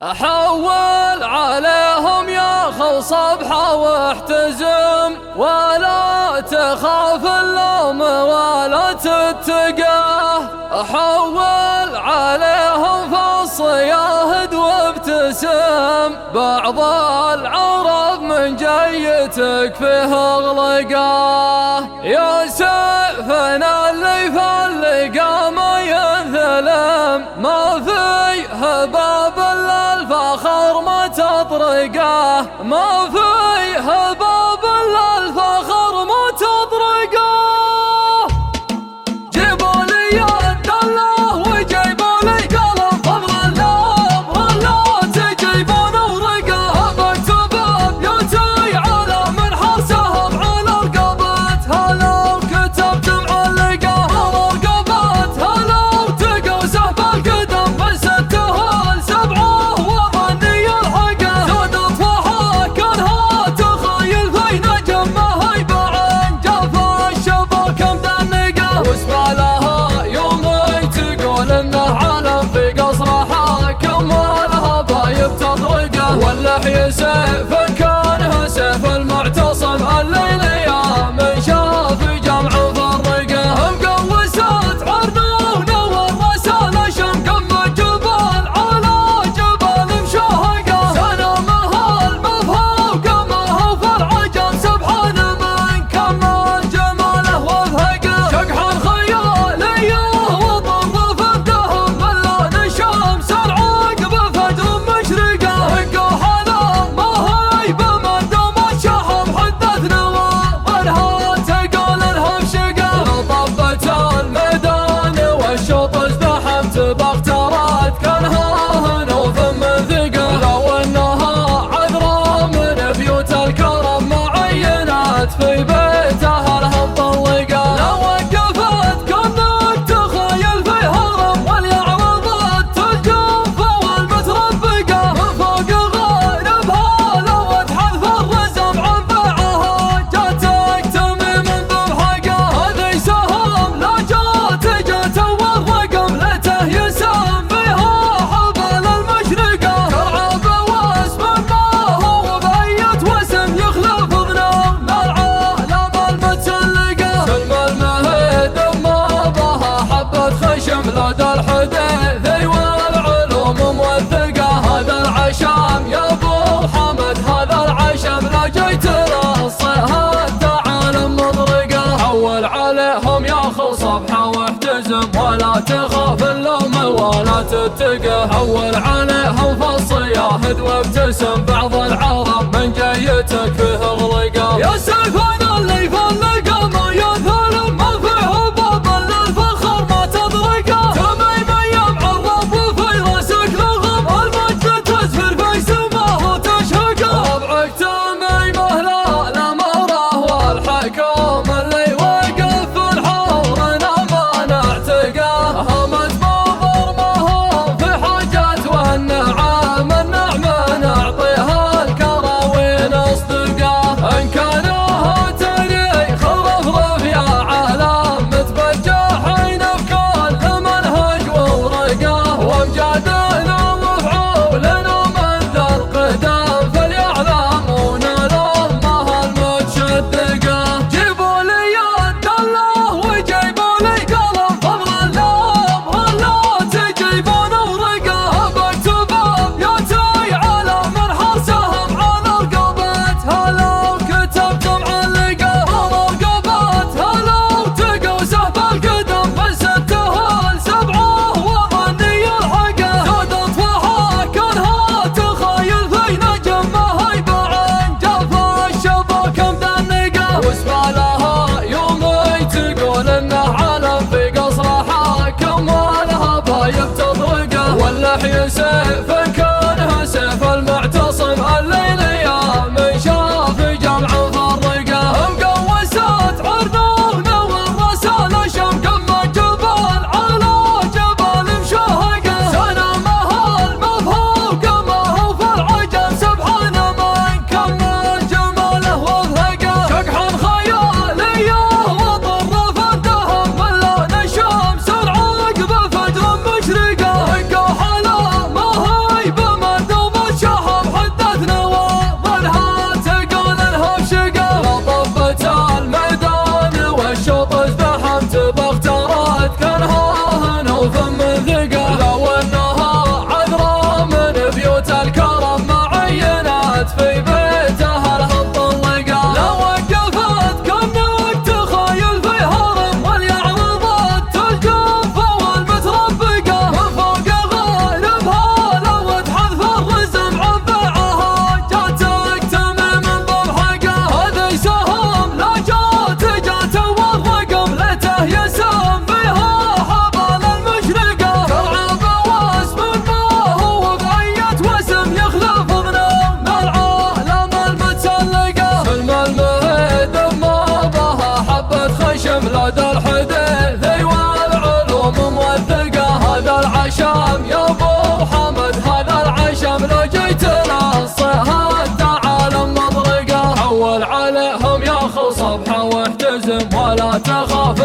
حول عليهم يا خو صبحة واحتزم، ولا تخاف اللوم ولا تتقاه. حول عليهم فالصياهد وابتسم، بعض العرب من جيتك فيه اغلقاه. يا سيفنا اللي فاللقى ما ينثلم، ما فيه باب الا الفخر ما تطرقاه، ما فيه باب الا الفخر ما تطرقاه. جيبوا لي يد الله وجيبوا لي قلم، فضل الامر لا تجيبون ورقه. بكتب ابياتي على من حسهم على رقبتها، لو كتبت معلقه على رقبتها، لو تقوا سهب القدم فستها السبعه وظني الحقه. زادت فها كانها تخيل في نجم ما هي بعين، جاف الشباك مدنقه واسمع لها يوم تقول انه علم في قصر حاكم ولها بايب تطرقه. واللحي سيف كانه سيف المعتصم، الليل يا من شاف جمع فرقه. مقوسات عرنونه والرسالة شمقم جبال على جبال مشهقه. سلامها المفهوق ما في العجم، سبحان من كمل جماله وفهقه. شقح خياليه وطر في الدهب ملان الشمس العقب فجر مشرقه. هقوا حلا ما هي بمدام الشحب حدثنا ومنها تقول انها بشقه. طبت الميدان والشوط ازدحمت باختارات كانها هنوف من ثقه. لو انها عذرا من بيوت الكرم ما عينت في بيتها لها مطلقه. لو وقفت كانك تخيل في هرم وليعرضت الجوف والمتربقه. من فوق غيربها لو تحذف الرزم عن بيعها، جاتك تميم بمحقه. هذي سهم لا جات والرقم ليته يسام فيها حبل المشرقه. كرعب واسم ما هو بأية واسم يخلف ظنون العالم المتسلقه. سلم المهيد ما بها حبة خشم لدى الحديث والعلوم موثقه. هذا العشام يا ابو حمد هذا العشم لا جيت رصها التعالم مطرقه. حول عليهم يا خو صبحة واحتزم، ولا تخاف اللوم ولا تتقه. حول عليهم فالصياهد وابتسم، بعض العرب من جيتك فيه اغلقه. يا سيفنا اللي فلقه ما ينثلم، ما فيه باب الا الفخر ما تطرقه. تميم ايام عرب وفي راسك لغم، المجد تزفر في سماه وتشهقه. ربعك تميمه لا الامره والحكم، اللي وقف في الحورنا ما نعتقه. همت مضر ما هو في حاجات والنعم، النعمه نعطيها الكراوين اصدقه. ان كانوا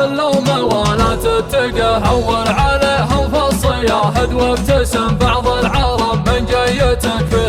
اللوم ولا تتقه، هون عليهم في الصياهد وابتسم بعض العرب من جيتك